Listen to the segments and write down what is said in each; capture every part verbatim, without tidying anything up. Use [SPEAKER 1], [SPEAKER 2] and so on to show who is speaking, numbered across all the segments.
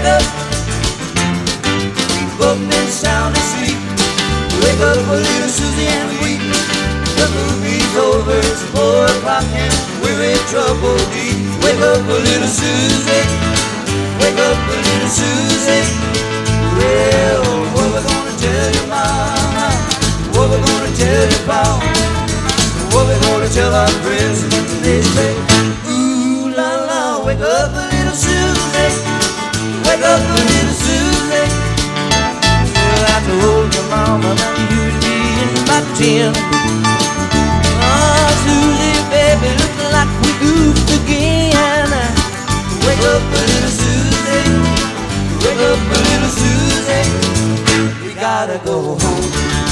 [SPEAKER 1] wake up. We've both been sound asleep. Wake up, a little Susie, and weep. The movie's over, it's four o'clock, and we're in trouble deep. Wake up, a little Susie. Wake up, a little Susie. Well, what we're gonna tell your mama? What we're gonna tell your papa? What we're gonna tell our friends? They say, ooh la la, wake up, a little Susie. Wake up, a little Susie. Well, I told your mama that you'd be in my tent. Oh, Susie, baby, looks like we goofed again. Wake up, a little Susie. Wake up, a little Susie. We gotta go home.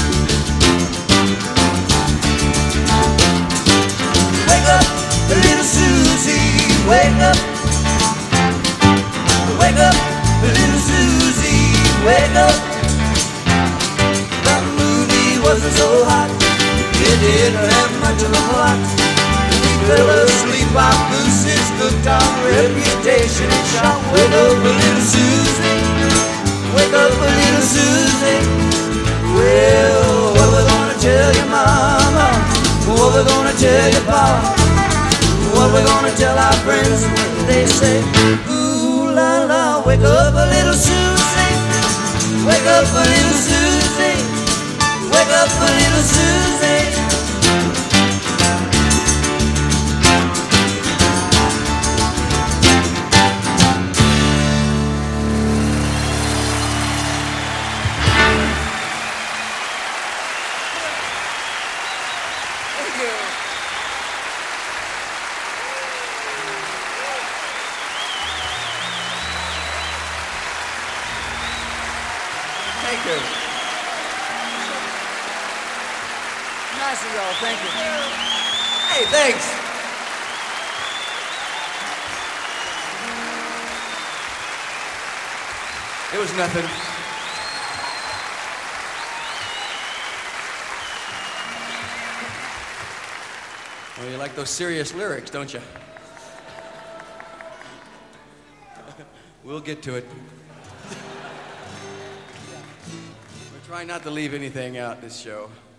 [SPEAKER 1] Wake up, little Susie, wake up. Wake up, little Susie, wake up. The movie wasn't so hot, it didn't have much of a plot. We fell asleep, our gooses cooked, our reputation shot. Wake up, little Susie, wake up, little Susie. Well, what we're gonna tell your mama? What we're gonna tell your papa? What we're gonna tell our friends when they say, ooh la la, wake up, a little Susie. Wake up, a little Susie. Wake up, a little Susie.
[SPEAKER 2] Thank you. Nice of y'all, thank you. Hey, thanks. It was nothing. Well, you like those serious lyrics, don't you? We'll get to it. We're trying not to leave anything out this show.